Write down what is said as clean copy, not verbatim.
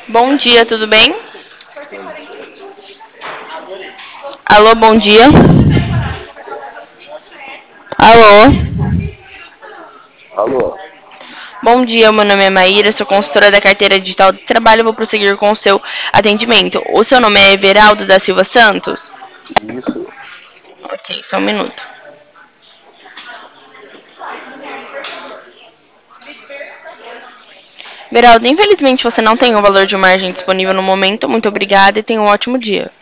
Bom dia, tudo bem? Bom dia. Alô, bom dia. Alô. Alô? Bom dia, meu nome é Maíra, sou consultora da carteira digital do trabalho. Vou prosseguir com o seu atendimento. O seu nome é Everaldo da Silva Santos? Isso. Ok, só um minuto. Everaldo, infelizmente você não tem o valor de margem disponível no momento. Muito obrigada e tenha um ótimo dia.